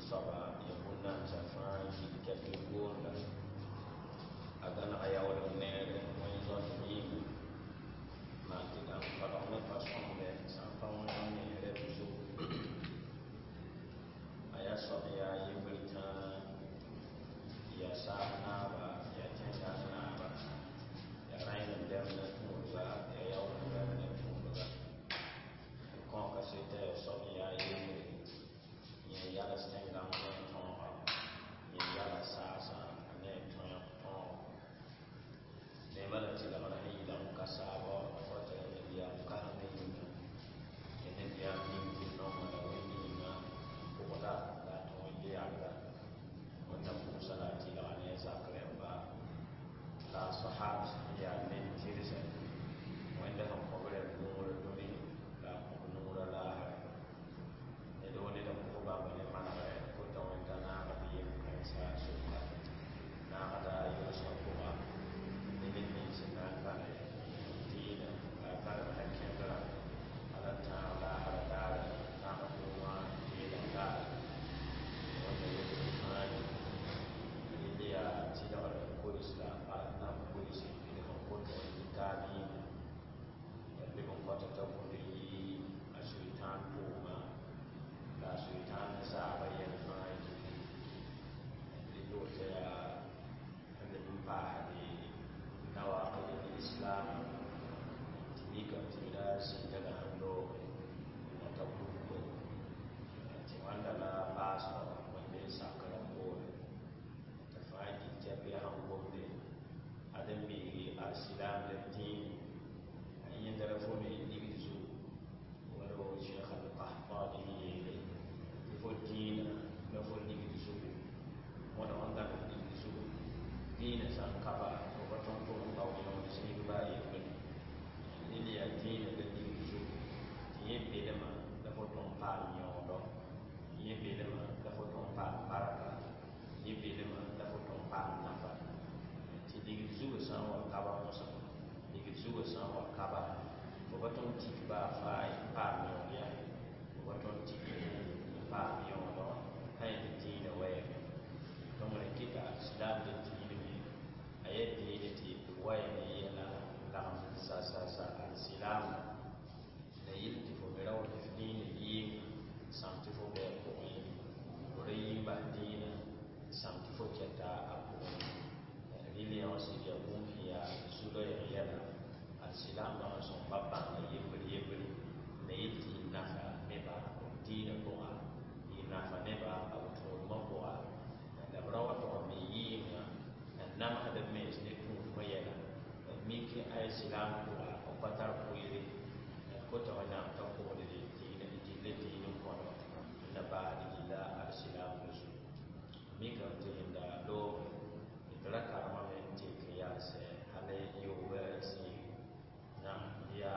saba yakuna safan kiti gurla agan ayawla nere moy zon ni ma kita pada ona façon de sampa ona nere bisu aya sobe ya yibrita ya sana ba ya tanga na ba ya raina demna tuza ya yawla demna tuza ko ka sete sobe ya yibrita yala stengam ne tonga yala sasa ne tonga tonga ne bala tila bala ni la kasaba wata ne dia ka ne ne dia ni no mala wini na ko da da to dia ala wanda ko sala tila ne zakre ba la sahab ya ne tirisa wanda ko bare no do ni la ko no la do ne da ko ba ne mana ko to wanda na ba bi ko sa so na ada yo so ko ba ne ne sin na ka ne ti na ka ka ha ke da ala ta la ala da na ma ko ma ti da ka wanda yo ma ni dia ti da ko islam ala na ko isi ni ko to ni ka ni ne ko ko ta ko ni asuitan ko ma la sultan sa bayan fa'i itu saya hendak jumpa di nawaqid Islam jika tidak sejak dahulu atau buku cuman dalam bahasa menjadi kelompok terfaid jadi hukum ni ada bi Islam dan din yang telefon individu walau Syekh Al-Qahtani dina na fo ni bisu wala wanda ni bisu dina san kaba to baton to ba ko no ni ba yi ni ya dina da ni bisu ye be da ma da fo to pa ni o do ye be da ma da fo to pa baraka ye be da ma da fo to pa na fa ti di bisu san wa kaba mo san di bisu san wa kaba to baton ti ba fa pa ni o ya to baton ti pa yo no hay de dina way to mo ne kita islam de dina mi ayat de ti way ne yala la sa al islam ne yiti fo be raw de dina yi samti fo be ko yi ko yi ba dina samti fo keta apo rili on si ya ya sudo ya yala al islam ma so baba ne yebri ne yiti nafa ne ba dina ko na fa ne ba au to maboa da brawa to mi yinga nam hada me ne ku ko yela mi ki ay silam ko o patar ko yele ko to na to ko de dina di le dina ko na ba di la al silam musu mi ka te inda do itara ka ma me te ke ya se hale yo we si na ya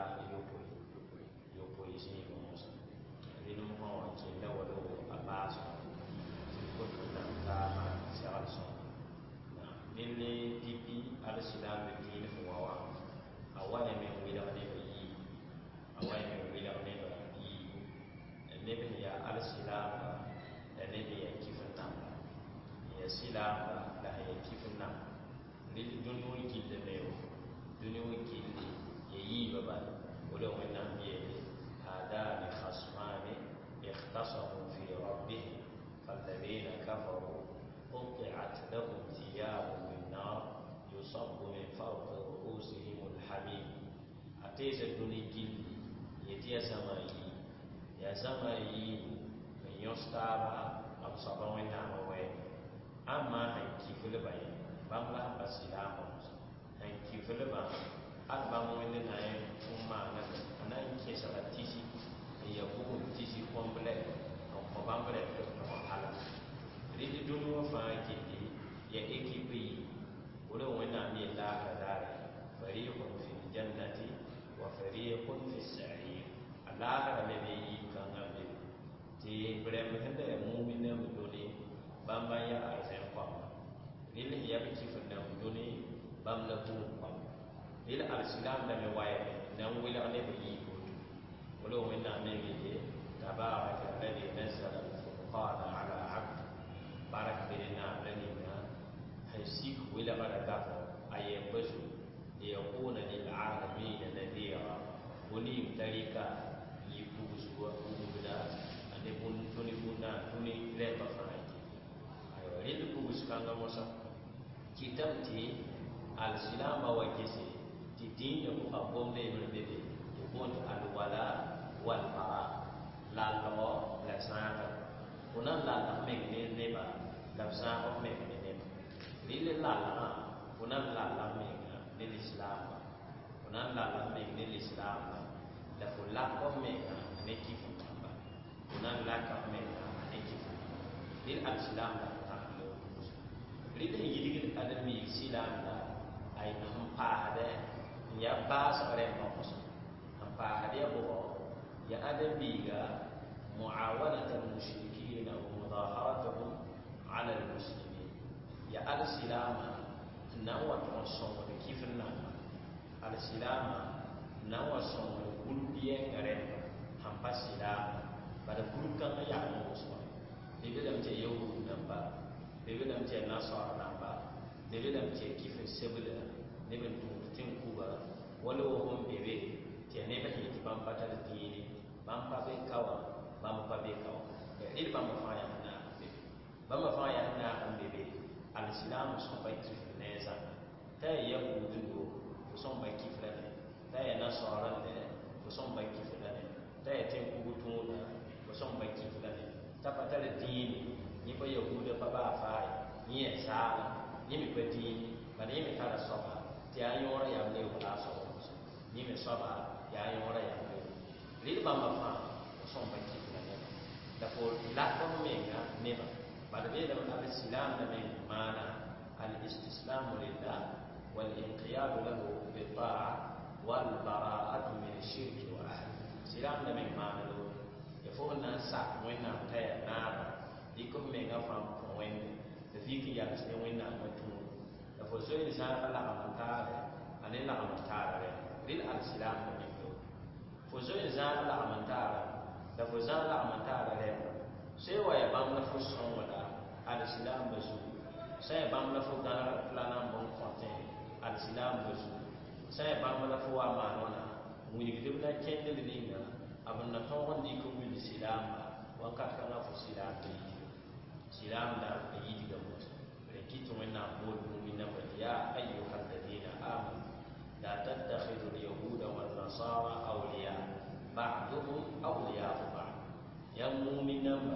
yo po isi ko musu dinu mo ke da wado abaso ko to na ta ma sial so na nille pipi al silam de din fo wa awale me wila ne yi awale me wila ne yi ne be ya al silam da ne be ya kifanta ya silam da ya kifanta lil dunu ki de ne dunu ki ya yi baba wala wannan biye هذان خصمان اختصموا في ربهم فالذين كفروا قطعت لهم ثياب من نار يصب من فوق رؤوسهم الحميم أتيس الدنيا جل يتيا سمائي يا سمائي من يستعب أبصر من نعموه أما هنكي فلبين بملا بسلام هنكي فلبين alba mo ne na e umma na ana ke sala tisi ya bugu tisi komple ko bambre to hala ri dunu fa ke ya ekipi wala wana mi la kadare fariqun fil jannati wa fariqun fis sa'ir ala ne bi kan abdi ti brem hande mu'mina mudoni bamba ya aisen ko ri ya bi kifna mudoni bamla tu ko ila al-islam da me waye nan wila ne be yi ko wala wala ne be tabaraka alladhi nazzala al-furqana ala 'abdi kanga mosa kitamti al silama wa kisi ti din ko abom de bebe to bon al wala wal bara la lo la sanga kunan la la me ne ba la sanga me ne ba lile la la kunan la la me ne l'islam kunan la la me ne l'islam la ko la ko me ne kifu ba kunan la ka me ne kifu lil al islam la ta lo lile yidi adami islam la ay hampa hade ya ba sa re mo ko hampa hade bo ya adami ga muawanat al mushrikin wa mudaharatuhum ala al muslimin ya al islam na wa to so de kifna al islam na wa so gulbiye ngare hampa islam pada gurkan ya mo so de dam je yahud namba de dam je nasara namba de dam je kifin sebula ne ben tin kuba wala wo hom bebe te ne ba hiti bam patal dini bam pa be kawa bam pa be kawa e bam fa ya na be bam fa ya na am bebe al islam so ba kifin ne za ta yahudu go so ba kifin ne ta ya nasara ne so ba kifin ne ta ya tin kubu tun da so ba kifin ne ta patal dini ni ba yahudu pa ba fa ni ya sala ni mi pa dini ba ni mi tara soba ti ayora ya le wala so ni me soba ya ayora ya le li ba ma fa so ba ki na ne da ko la ko me ga ne ba da be da al islam da me mana al istislam lillah wal inqiyad lahu bi ta'a wal bara'at min shirk wa ahli islam da me mana lo ya fo na sa mo na ta ya na ba di ko me ga fa ko wen da fi ki ya ne wen na ma tu da fo so ni sa Allah amantare ane la amantare lil al-islam ne ko fo so ni sa Allah amantare da fo za la amantare le sai wa ya bam na fo son wala al-islam bazu sai bam na fo dara plana bon fonte al-islam bazu sai bam na fo amanona muni gidib na kende de ninga abun na to wandi ko wi islam wa ka kana fo islam de islam da yi diga mo kitu mena bol mu'mina wa ya ayyuhal ladina amanu la tattakhidhu al-yahuda wan nasara awliya ba'duhum awliya'u ba'd ya mu'mina ma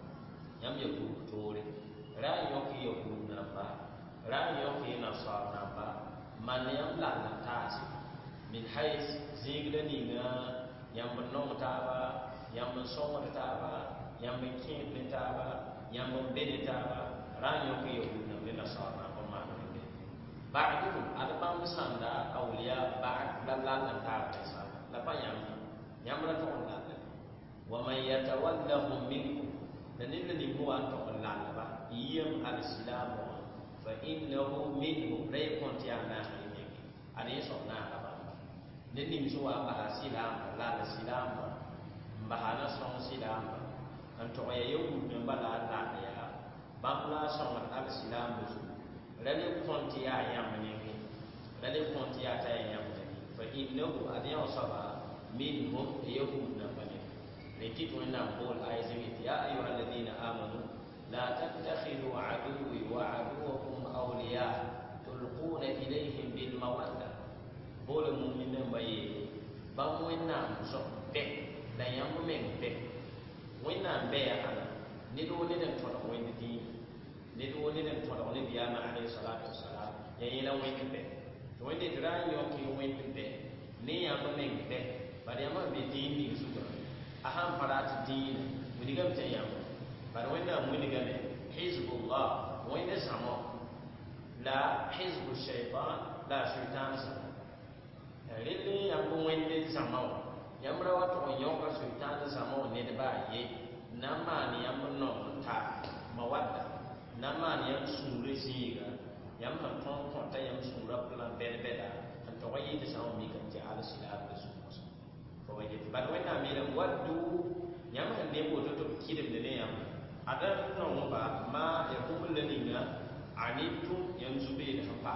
yam yahud tore ra yoki yahud na ba ra yoki nasara na ba man yam la na tasi min hais ziglani na yam no ta ba yam so ta ba yam kin ta ba yam be ta ba ra yoki yahud nasara ko ma ne ba'du adabam sanda awliya ba'd la ta sa la pa yam la to la wa man yatawallahum minkum dan ni huwa to la ba yam al-islam fa innahu minhu la yakun tiana ne ani so na ba ne ni so wa ba silam la silam ba hana so silam kan to ya yahud ne ba la ya bamla son al-islam buzu rale konti ya yamne rale konti ya ta yamne fa innahu adiya saba minhum yahud na bani lekitu na bol aizimi ya ayuha alladhina amanu la tattakhidhu aduwwi wa aduwwakum awliya tulquna ilayhim bil mawadda bol mu'minin baye ba wenna so be da yamu men be wenna be ya ana ni do ne den to wende di ne do ne den to ne biya ma alayhi salatu wassalam ya ila wende be to wende dra yo ki wende be ne ya ma men be bari ma be di ni su do aham parat di mu digam te ya bari wenda mu digam hizbullah wende samo la hizbu shaytan la shaytan samo lele ya mu wende samo yamra wa to yoka shaytan samo ne de ba ye namani yam no ta mawadda namani yam sure siga yam han ton ton ta yam sura plan beda an to wayi de sawo mi kan ja ala sila da su ko wayi ba do na mi da waddu yam han de bo to kidim de ne yam adan no ba ma ya kumul leninga anitu yam zube da hampa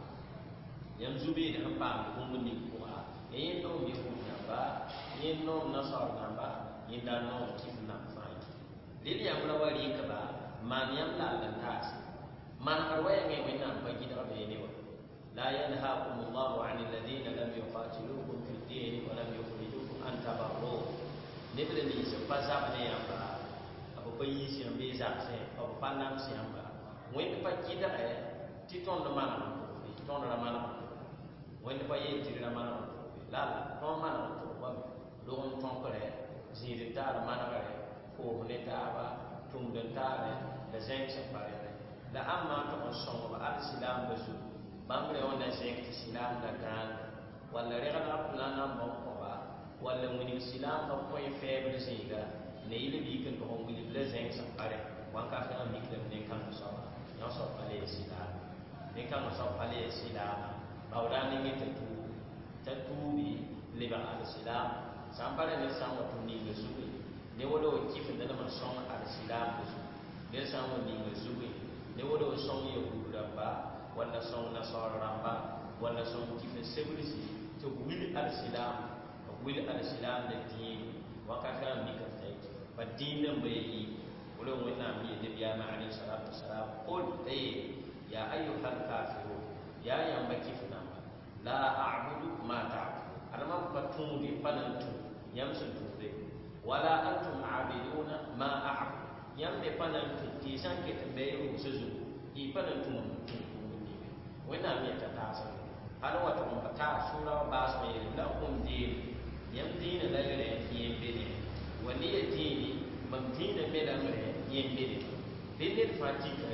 yam zube da hampa ko mun ni ko a yin no mi ko na ba yin no nasar na ba yin da no kifna lili yam la wari ka ba man yam la dan tas man arwaya ngai wena ba gida ba yene wa la yanhaakum Allahu 'anil ladina lam yuqatilukum fid din wa lam yukhrijukum an tabarru nebele ni se paza ne amba abu bayi si ambe za se abu panam si amba wenda pa gida ti ton de mana ti ton de mana wenda pa ye ti de mana la ton mana to ba don ton ko re ziri ta mana re ko ne ta ba tum den ta re da zen sa pare la amma to on son ba al silam bazu bamre on da zen ti silam da gran wala re ga plan na mo ko ba wala muni silam ba ko e febre zinga ne ile bi kan ko muni le zen sa pare wan ka fa mi kan ne kan so ba yo so pale silam ne kan so pale silam ba wala ne ke tu bi le ba al silam sampare ne sanwa tu ni le zuwi ne wodo kifin da man son al silam zu ne sanwa ni le zuwi ne wodo son ya guramba wala son na soramba wala son kifin sebrisi to wil al silam da din wakaka mi ka tai ba din nan bai yi wala wannan mi da biya ma alayhi salatu wassalam qul ya ayyuhal kafirun ya yamba kifina la a'budu ma ta'budu adama patungi panantu yamsun tude wala antum aabiduna ma a'budu yambe panantu ti sanke tambe rusuzu i panantu wena mi ta sa hada wata on pata sura bas me la kum din yam din la gare yembe ne wali yatini bam din me la gare yembe ne bidin fatika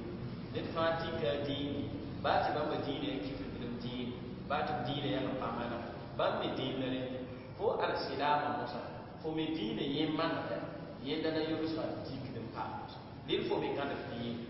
din ba ti bamba din kifin din ba ti din ya ka pamana bam me din le fo al silama musa fo me dine yemma yenda na yoru sa tikidin pa lil fo me kana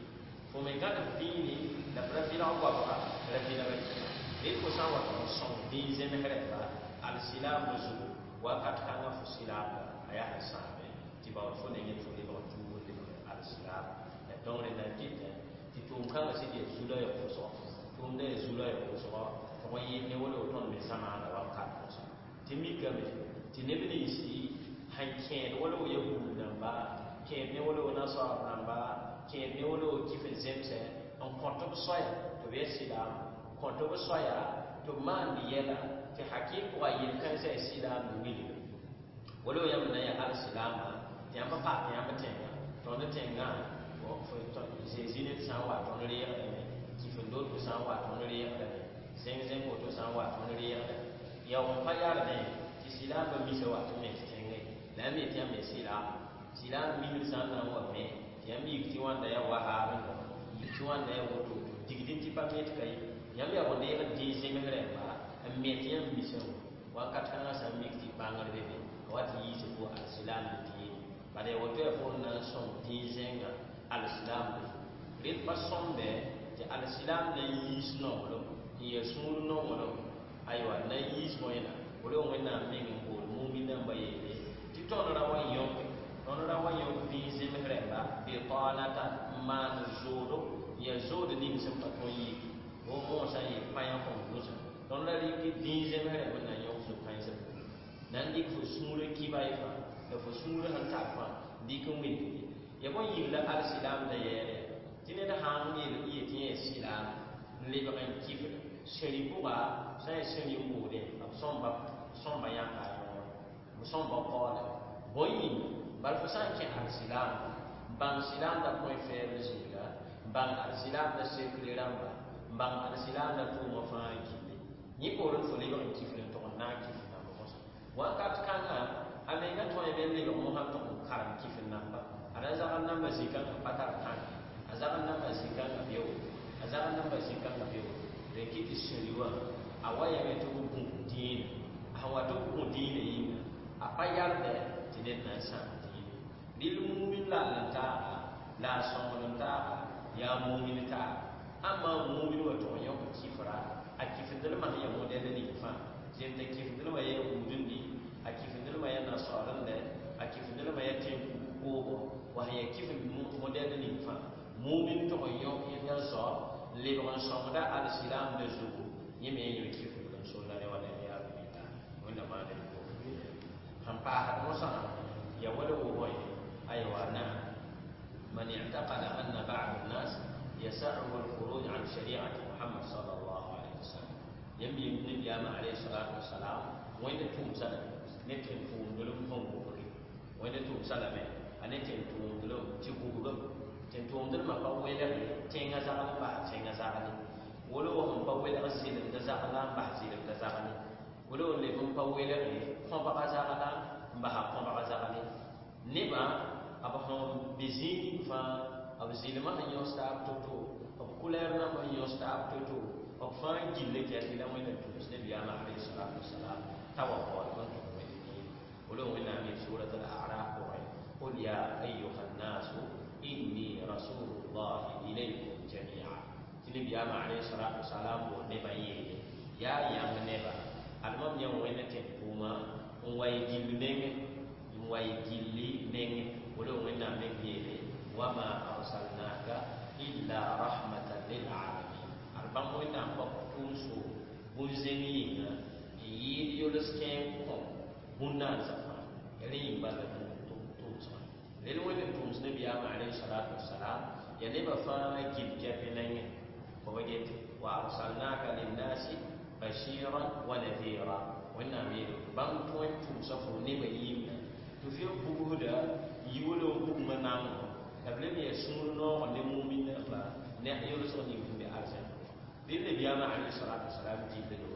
fini la brafila wa ba brafila ba lil fo sa wa son din zeme hereba al silama zu wa kat kana fo silama aya hasabe ti ba fo ne fo le ba tu le al silama e don le na kite ti tum kanga se di zula ya fo so tum de zula ya fo so ko yi ne wala ton me sama na wa kat so ti mi game ti ne bini si hanken wala wo yahudu namba ken ne wala wo nasara namba ken ne wala wo kifin zemse on konto soya to be silam konto soya to man yela ti hakiku wa yin kan sai silam wili wala yam na ya al silama yamba pa yamba tenga to ne tenga wo fo to zine sanwa to ne ya kifin do to sanwa to ne ya zen ko to sanwa to ne ya on pa ya ne silam ba mi se wa to me tenge la mi tiam me silam mi san na wa me tiam mi ti wanda ya wa ha no ti wanda ya woto digdin ti pa me kai yam ya wonde ya di se me re ba me tiam mi se wa ka ta sa mi ti bangar be be wa ti yi se ko al silam ti ba de woto ya fo na son di zenga al silam rit pa sombe ti al silam na yi sno lo ya sunu no mo aywa na yi mo ina wala wena mengi ko mu'mina bayele ti tonora wa yonke bi zemreba bi qalata man zodo ya zodo ni sem patoyi o mo sa yi paya ko lusa tonora ri ki bi zemreba na yo so paya se nan dik fo sumure ki bay fa da fo sumure han ta fa dik min ya bon yi la al silam da yere tine da han ni yi ti silam le ba kan kifa sheri buga sai sheri mure somba ya ka yo somba ko la boyi bal fo san ke al silam bang silam da ko fer zinga bang al silam da sekre ramba bang al silam da to mo fa kibe ni ko ron fo le ba kifle to na kifle na mo so wa ka kanga amenga to e ben le mo ha to karam kifle na ba ada zaman nan ba sikan pata kan azaban nan ba sikan biyo azaban nan ba sikan biyo de kiti shiriwa awaya me to ku din hawa to ku din yi apayar de tiden na san din bil mu'min la ta la son ta ya mu'min ta amma mu'min wa to yo kifra a kifindal ma ya mo de ni fa jen de kifindal ma ya udun ni a kifindal ma ya nasaran de a kifindal ma ya tin ko wa ya kifin mo de ni fa mu'min to yo ya so le ron so da al silam de zu yeme yo kifin so la ne wa de ya bi ta wanda ma de ko hampa ha mo sa ya wala wo boy aywa na man i'taqada anna ba'd an-nas yas'u yami ne biya ma alayhi salatu wassalam wanda tum sala ne ten tum dolum hongo ko wanda tum sala me ane ten tum dolum ti bugo ten tum dolum ma pa wela tenga za ba tenga za ni wolo hon pa wela asilin da za ala ba silin da za ni wolo le hon pa wela ko ba za ala ba ha ko ba za ni ne ba aba hon bizini fa aba zilma an yosta to aba kuler na ma yosta to of fine gille ke ila mo ina tu ne biya ma alayhi salatu wassalam tawaffa man tu wani wala wala min surat al-a'raf qul ya ayyuhan nas inni rasulullah ilaykum jami'a ne biya ma alayhi salatu wassalam bo ne baye ya yang ne ba almam yang wena te kuma way gillu nenge way gilli nenge wala wala me biye wa ma arsalnaka illa rahmatan lil alamin bang wenda ko tumso bunzeni na yi yolos ken ko bunna zafa yari bala tumso lele wenda tumso nabi ama alayhi salatu wassalam ya ne ba fa gil jabinan ko wajeti wa arsalnaka lin nasi bashiran wa nadhira wanna mi bang point tumso fo ne ba yimna to fi buguda yiwolo bugma nango table mi sunu no ne mu'min fa ne yolos ko ni bi arjan bille biya ma alayhi salatu wassalam jillo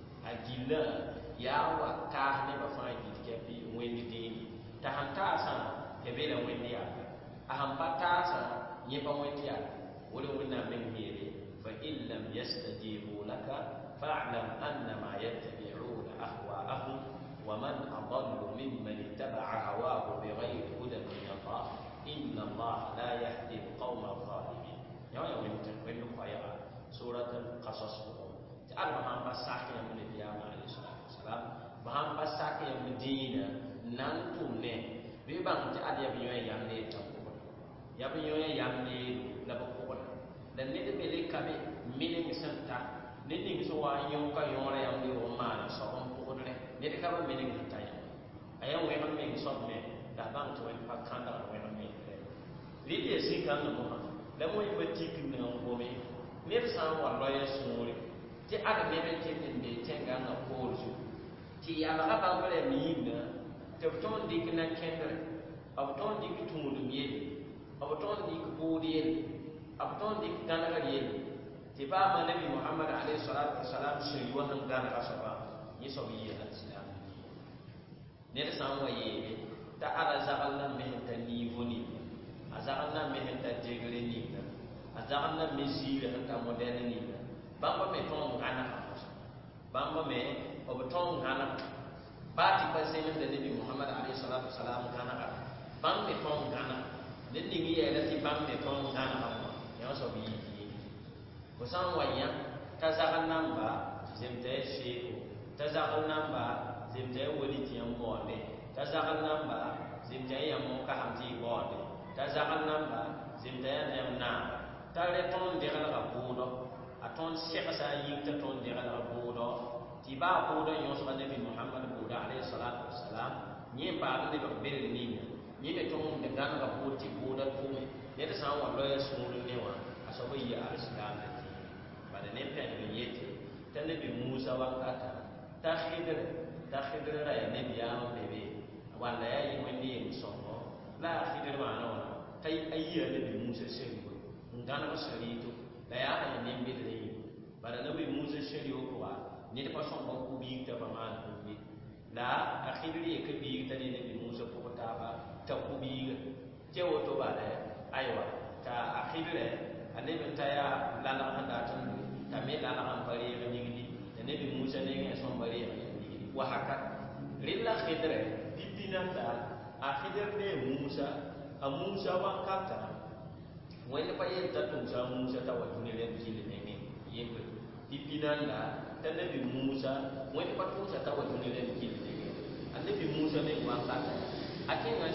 ajilla ya wa ka ne ba fa ji ke bi wendi dini ta hanta sa ke be la wendi ya aham pata sa ye ba wendi ya wala wala men mere fa in lam yastajibu laka fa'lam annama yattabi'una ahwa'ahum wa man adallu mimman ittaba'a hawahu bighayri hudan min Allah inna Allah la yahdi al-qawma adh-dhalimin ya wendi wendi ko ya surat al-qasas ta'al baham pasake yang mendiama alayhi salatu wasalam baham pasake yang medina nan tumne bi bang ti adia bi yoy yang ne tamko ya bi yoy yang ne la ko dan ne de bele kabe minin santa ne ni so wa yon ka yore yang di roma so on ko ne ne de kabe minin ta ya ayan we man me so me da bang to en pakanda we man me li de sikan no ma la mo yibati kin na ko me neb san wa loya suri ti ada nebe tin de tenga na polju ti ya ba ba ngale mi na te ton dik na kendre ab ton dik tumudu miye ab ton dik bodi ab ton dik gana ga ye ti ba ma nabi muhammad alayhi salatu wassalam shi wa han gana ka saba ni so bi al-islam ne san wa ye ta ala zagalna me ta ni voni azalna me ta jegre ni azalna mesile ta moderne ni bamba me ton gana bamba me obeton gana bati pasene de nabi muhammad alayhi salatu wasalam gana bamba me ton gana den ni ye la ti bamba me ton gana ba ya so bi ko san wanya tazagalna ba zemte sheku tazagalna ba zemte woli ti amone tazagalna ba zemte yamo ka hamti bode tazagalna ba zemte na tare ton de la bodo aton shekha sa yinta ton de la bodo ti ba bodo yos ba nabi muhammad bodo alayhi salatu wassalam nyi ba de ko bel ni nyi me ton de gan ga bodo ti bodo to me ne ta sa wa loya sunu ne wa aso ba yi al-islam de ti ba de ne pe ni yete ta nabi musa wa kata ta khidr ra ya nabi ya no bebe wala ya yi wani musongo la khidr ma no kai ayya nabi musa sai ngana ko sarito la ya ha ne mbe de bara nabi musa shari'o ko ni de pason ba ku bi ta ba man ku bi la akhiri ke bi ta ne nabi musa ko ta ba ta ku bi je woto ba de aywa ta akhiri anabi ta ya la la handa tan ta me la la han bari ga ni di da nabi musa ne ne son bari ga ni wa haka lilla khidre dibinanda akhir ne musa a musa wa kata wani pa yin ta tumsa musa ta wato ne len jili ne ne yembe dipinanda ta nabi musa wani pa tumsa ta wato ne len jili ne ne annabi musa ne wa kata akenga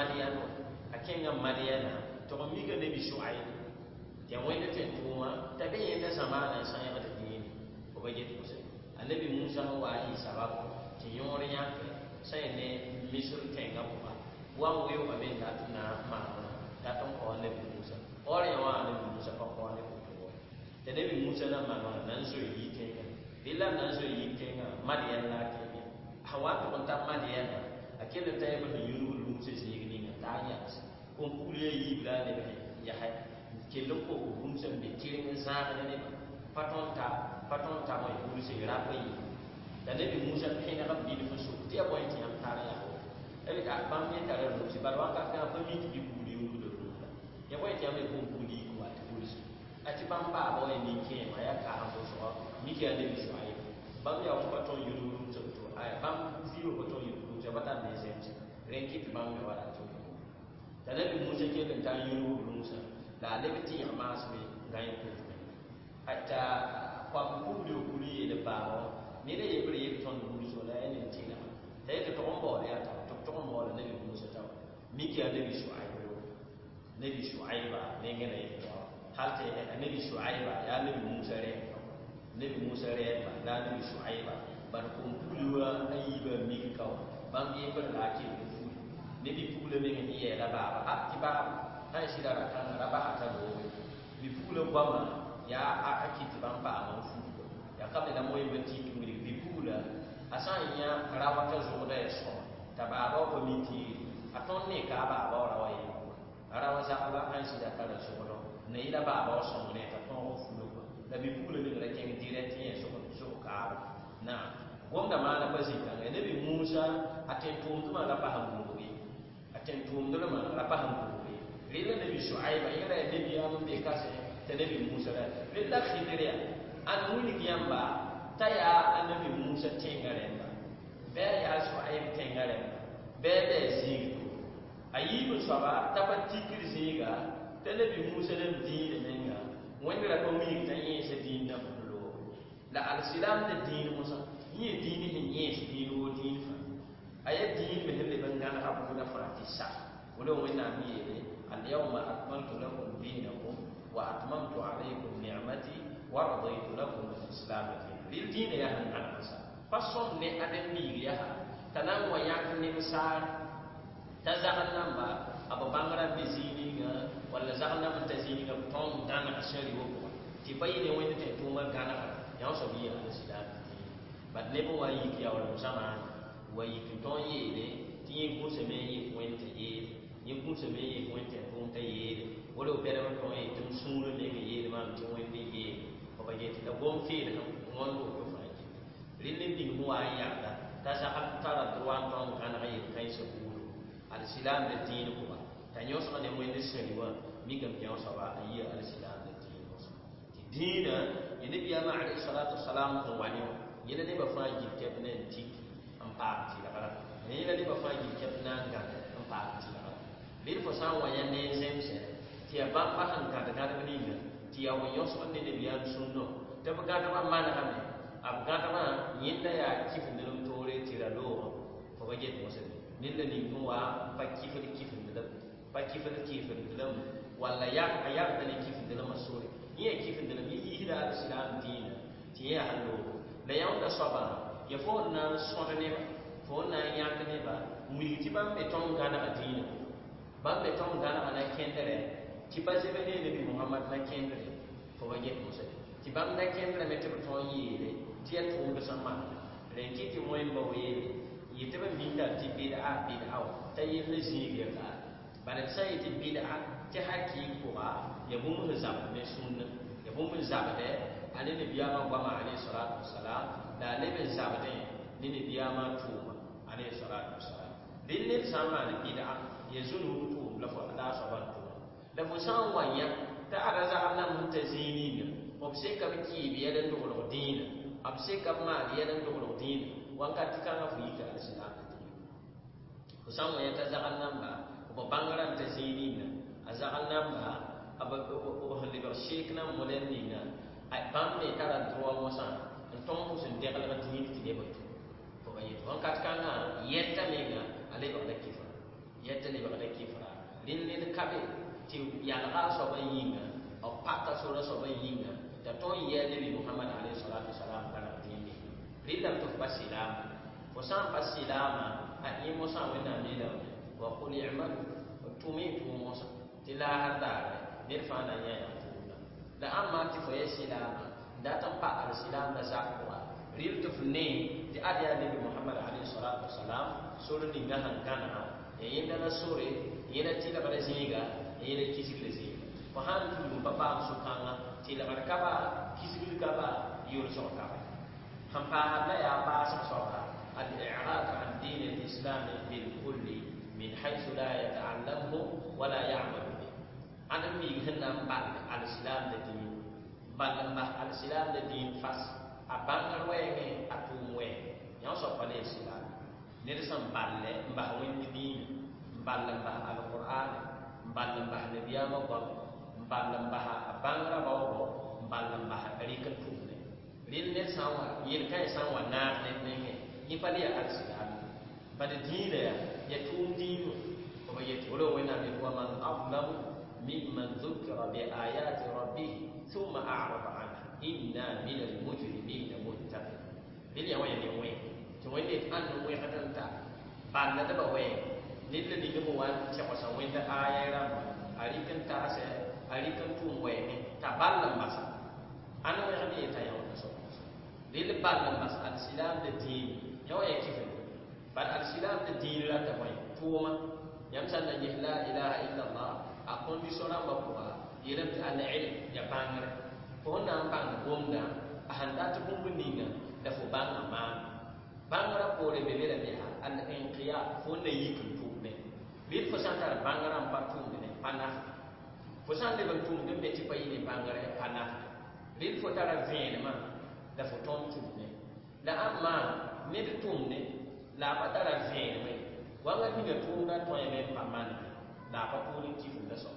madiana to mi ga nabi shuaib ya wani ta tuma ta be yin ta samana san ya ta dini ko ba je musa annabi musa wa yi sababu ti yori ya sai ne misur tenga ko wa wo yo ba ben ta na ma ta ton ko nabi musa ore wa nabi musa ko ko ne ko te nabi musa na ma nan so yi tenga dilla nan so yi kenga madiyan la ke hawa to ta madiyan akele tay ba yuru lu se signi ta ya ko kuliye yi bla ne ya hay ke loko bum se be kirin sa ne paton ta mo yuru se ra yi da ne bi musa hina rabbi bi fusu ti aboy ti am tara ya ele ka bam ne tara lu si barwa ka ka ba mi ti bi kuli yuru do ya boy ti am ko kuli ko at kuli ati bam ba boy ni ke ma ya ka am so mi ke ne bi so ay bam ya ko paton yuru so to ay bam zero paton yuru so bata ne se renki bam me wala to da ne bi musa ke kan ta yuru musa da ne bi ti ma so mi ngai ko hatta kwa kuli le ba ni ne ye bari ye ton bulu so la ne tina tay to tombo ya ta to tombo ne bi musa ta mi ki ne bi shuaiba ne ngene ye to halte ne bi shuaiba ya ne bi musa re ba da ne bi shuaiba bar ko bulu ayiba mi ka bam ye bar la ki fu ne bi bulu me ni ye la ba ba ti ba ta shi da kan ra ba ta do bi bulu ba ma ya akiti ban ba ma fu ya kabe da moy beti ngiri bi pula asanya rawata zo da so tabaro ko miti aton ne ka ba ba rawai arawa sa ba an si da kala so do ne ida ba ba so ne ta ton fu ko da bi pula ne da ken direct yen so ka na gonda ma na bazi kan ne bi musa atentum tuma la ba hamu bi atentum dole ma la ba hamu bi rila ne bi shuaiba ira ne bi amun be kase ta ne bi musa da rila khidriya an wuni giyamba taya annabi musa tengaremba be ya shuaib tengaremba be de zigo ayibu saba tabati kirziga tanabi musa dem diine menga wongra ko mi tanye se diin na bulo la al silam de diin musa yi diini hin yes diino diin fa aya diin be helle bangana abu na fatisa wala wona mi yele al yawma akmaltu lakum dinakum wa atmamtu alaykum ni'mati ورضيت لكم الاسلام دينا للدين يا هن انا مسا فصوم ني ادم بي يا تنام وياك ني مسار تزغل نمبا ابو بانغرا بزينيغا ولا زغل نمبا تزينيغا توم دانا اشري وكو تي باي ني وين تي توما غانا يا سو بي الاسلام بد نيبو واي كي يا ولا زمان واي كي تون ييلي تي كو سمي وين تي ييلي ني كو سمي وين تي توم تي ييلي ولا بيرو تون يي تم سورو ني ييلي ما تي وين تي ييلي bayeti da gon fi da ngon ko faji rinne bi huwa ya ta sa tara duwan ton kan ayi kai so kulu al silam da din ko ta nyo so ne mo ne shariwa mi kam kyan so ba ayi al silam da din ko ti dina yene biya ma alayhi salatu wassalam ko wani yene ne ba faji kebne ti am pa ti da kala ne yene ne ba faji kebna ga am pa ti da kala bil fo san wa yene zemse ti ba ba han ka da ga ni ti ya wo yos on ne biya sunno te ba gata ba man hamne ab gata ba yinda ya kifin dum tore tira do ko ba jet mo sen nilla ni ko wa pa kifin dum wala ya ayar da ni kifin dum masore yi kifin dum yi hida islam dina ti ya hallo la yaw da saba ya fo na so ne ba fo na ya ne ba mu ti ba me ton gana adina ba me ton gana ana kendere ti bazebe ne bi muhammad na kendre ko waje ko se ti bam na kendre mete to yele ti ya to ga sama renki ti moy mbo yele yete ba minda ti bid'a ta yele zige ka bare sai ti bid'a ti haki ko ba ya bu mu zab ne sunna ya bu mu zab de ani ne biya ma ba ma alayhi salatu wassalam da ne be zab de ni ne biya ma tuma alayhi salatu wassalam din ne sama ne bid'a ya zunu to la fa da saban da musan wanya ta araza Allah muntazini obse ka biki biya dan do dina abse ka ma biya dan do dina wanka tikanga fuika alislam musan wanya ta zakan namba ko bangaran tazini azakan namba aba hande ba sheik na molenni na ay bambe tara droit musan ton musan de kala dini ti de batu ko bayi wanka tikanga yetta mega ale ba da kifa yetta le ba da kifa lin kabe ti yalga so ba yinga o pata so ba yinga ta to yele bi muhammad alayhi salatu wasalam kana dini ridam to basilam ko sam basilama a yi musa wanda ne da wa qul i'mal tumitu musa tila hada ne fa na ya ya da amma ti fa yasilama da tan pa al silam da zakwa ril tufne di adiya nabi muhammad alayhi salatu wassalam sura ni ngahan kana yenda na sura yenda tila bara zinga yenda kisikle zinga ko han tu papa sukanga tila bara kaba kisikle kaba yul so kaba ham pa la ya pa sa so ba al-i'rad an din al-islam bil kulli min haythu la yata'allamu wa la ya'malu bi adam mi hinna bal al-islam de din bal al-islam de din fas abangar wenge atumwe yang so pale islam ne sam balle mba windi din balle mba al-quran balle mba nabiyama ba balle mba abangra bawo balle mba rika tumne lil ne sawa yel kay sawa na ne ne ni pale al-islam bade din ya tum din ko ye tolo wena bi wa man aflam mimman dhukira bi ayati rabbih thumma a'rada anha inna min al-mujrimina muttaqin lil ya wayni way to wayni an way katanta ban da ba way lil ni go wan ce ko san wayda ayira arikan ta ase arikan tum way ne ta ballan masa an way hadi ta yawo so lil ballan masa al-islam da din yawo ya kifin bal al-islam da din la ta way tuma yam san la ilaha illa allah a condition ba ko yelam ta al-ilm ya bangare ko na bang bomda ahanda to bumbu ninga da fo banga ma bangara ko re bele be al inqiya fo ne yikum tumbe bi fo santar bangara pa tumbe ne pana fo san le ban tumbe be ti payi ne bangara pana bi fo tara vene ma da fo ton tumbe la amma ne de tumbe la pa tara vene me wanga tinga tumba to ye pa man la pa puri ti fu da so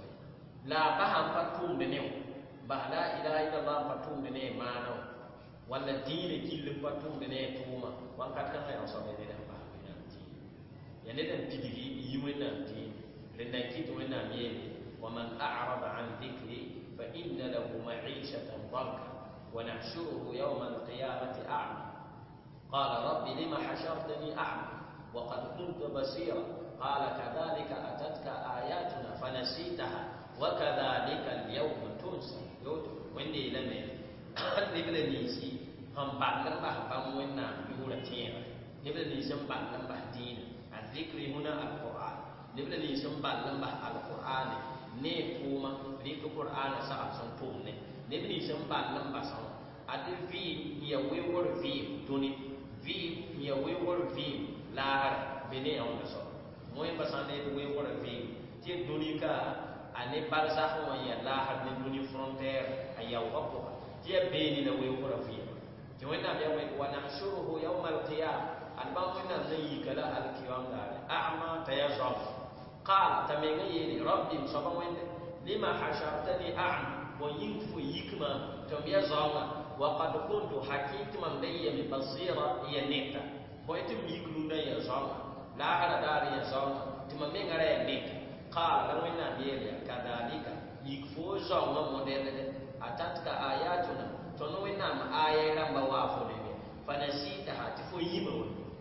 la ba ha pa tumbe ne ba la ilaha illallah patum ne mano wala dine kille patum ne tuma wan kat kan ya so be ne ba ne ti ya ne dan pidigi yiwe na ti le na ki to na miye wa man a'rada an dhikri fa inna lahu ma'ishatan dhanka wa nahshuruhu yawm al-qiyamati a'ma qala rabbi lima hashartani a'ma wa qad kuntu basira qala kadhalika atatka ayatuna fanasitaha wa kadhalika al-yawma tunsa wende lame ne bele ni si ham ban ba ban wenna yura tiya ne bele ni sam ban ba din azikri huna alquran ne bele ni sam ban ba alquran ne kuma ri ko qur'an sa san tum ne bele ni sam ban ba sa ade vi ya we wor vi doni vi ya we wor vi la bene on so moy basane we wor vi ti doni ka ane barza ho ya la har ne duni frontière ayaw ko tie beni na we ko rafi ti wena be we wa nahshuruhu yawm al-qiyam alba wena nayi kala al-qiyam da a'ma tayazaf qala tamenga yini rabbi sabam wende lima hashartani a'ma wa yinfu yikma to biya zawa wa qad kuntu hakikman layya bi basira ya neta ko etim yiklu na ya zawa la ala dar ya zawa timamenga ra neta قال لنا بيريا كذلك يكفو زوما موديل اتاتك اياتنا تنوينا ما ايرا بوافو دي فنسيتها تفو يمو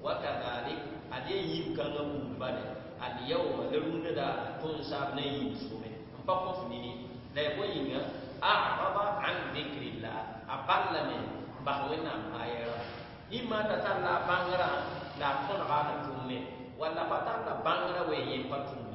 وكذلك ادي يم كان مبال اليوم لرون دا تنساب ني سومي امباكو فنيني لا يبوينغا اعرض عن ذكر الله ابلمي باوينا ايرا اما تتلا بانغرا لا كون غانا تومي ولا باتلا بانغرا وي يمباتو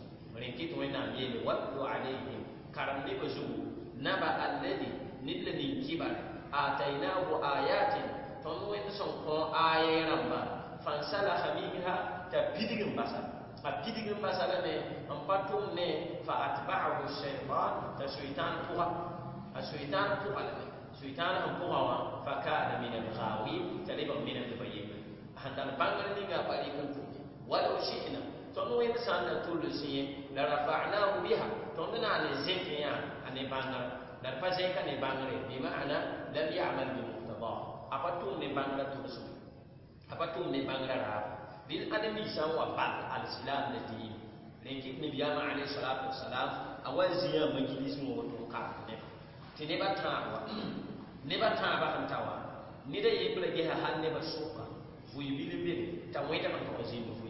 ولكن وين يلي واتلو عليهم كرم لبزو نبأ الذي نلني كبر آتيناه آيات تنوين سنقون آية رمبا فانسلخ منها تبديغن بسا أبديغن بسا لنه أمباتوم نه فأتبعه الشيطان تشيطان فوها الشيطان فوها لنه شيطان فوها فكان من الغاوين تلبا من البيين هندان بانغر نيغا باريكن فوها ولو شئنا تنوين سانا تولسين لرفعناه بها تنوين على زكيا أن بانغر لرفع زكا نبانغر بمعنى لم يعمل بمقتضاه أبتوم نبانغر تولسين أبتوم نبانغر راب للأدمي سوى بعض الإسلام الدين لكن النبي عليه الصلاة والسلام أول زيان مجلس موتون قام تنبا تاوا نبا تاوا هنتاوا نيدا يبلا جها هان نبا سوقا فوي بيلبي تاويتا كان توزين فوي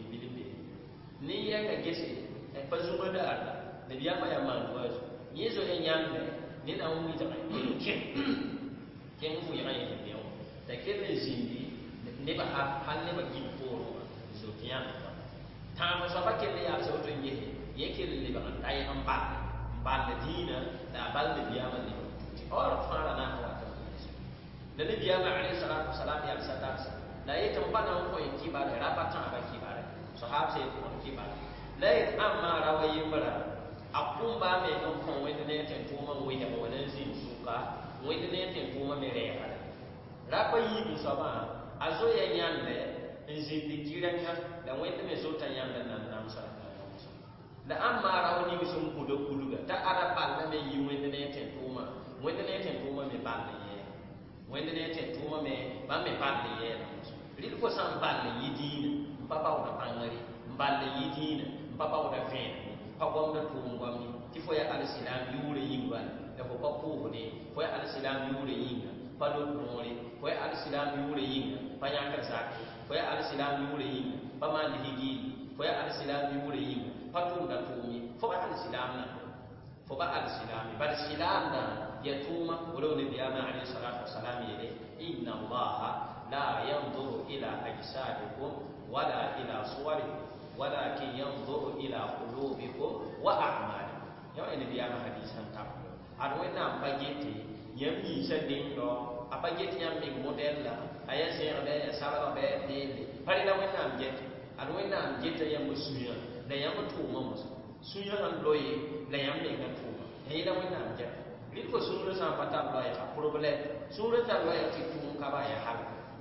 ni ya ka gese e pazuma da arda da biya ma ya man wazo yezo e nyambe ni na mu ta ken fu ya ya biya ta kele zindi ne ba hal ne ba gin poro so tiyan ta ma so ba kele ya so to ngi ye kele le ba tai am ba le dina da bal le biya ma ne or fara na wa ta ne ne biya ma alayhi salatu wassalam ya sata la ye tan ba na ko yin ki ba da ba ta ba ki ba sahab sai ko ki ba la ye amma rawayin bara akun ba me don kon wani ne ten to man wai da wani zin suka wani ne ten to man mere ya ra ba yi bi so ba azo ya nyande in zin di jiranya da wani me so ta nyanda nan nan sa da amma rawani bi sun kudo kuduga ta ara balla me yi wani ne ten to ma wani ne ten to ma me balla ye wani ne ten to ma me ba me balla ye ri ko san balla yi dina papa wa bangari balla yi dina papa wa fen pa gom da tum gom ni ti fo ya al-islam yure yingwa da ko pa ko ne fo ya al-islam yure yinga pa do nori fo ya al-islam yure yinga pa nya ka sa fo ya al-islam yure yinga pa ma di higi fo ya al-islam yure yinga pa tum da tumi fo ba al-islam na fo ba al-islam ba al-islam da ya tuma wala ne biya ma alayhi salatu wassalam yele inna allaha la yanzuru ila ajsadikum wala ila suwarikum ولكن ينظر إلى قلوبكم وأعمالكم يوم إن بيانا حديثا تابو أروينا أمباجيتي يمي سنين لو أمباجيتي يمي موديل لا أيا سيربي سارا بي ديلي فرينا وينا أمجيتي أروينا أمجيتي يمي سويا لا يمي توما مسا سويا أنلوي لا يمي توما هيدا وينا أمجيتي لكو سورة سامبتا لوي كبروبلة سورة لوي تتوم كبايا حال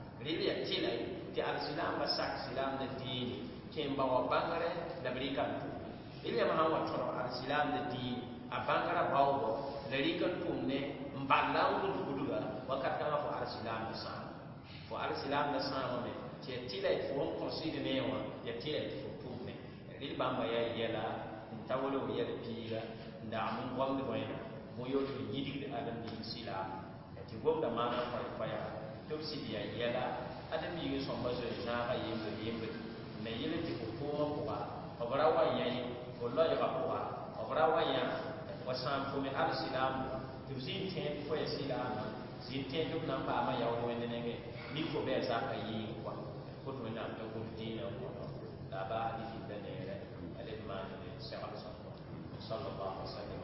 للي يتيلا تي السلام بساك سلام الدين kemba wa bangare da berikan tu ili ma hawa toro al-islam da di abangara bawbo da rikan tu ne mballang guduga wakat kama fo al-islam da sa fo al-islam da sa mo me che tile fo consider ne wa ya tile fo tu ne ili bamba ya yela tawolo ya pira da mun gwam da wayna mo yo to yidi da adam di islam ti gom da mana fa ya to si ya yela adam yi so ba zo na ba yimbe na yele ti ko ko ba obra wa yayi ko lo ya ko ba obra wa ya wasam ko me al-islam to zin ten fo islam zin ten dum na ba ma ya wo ne ne ni ko be za ka yi ko ko to na to ko dina ko da ba di da ne ale ma ne sallallahu alaihi wasallam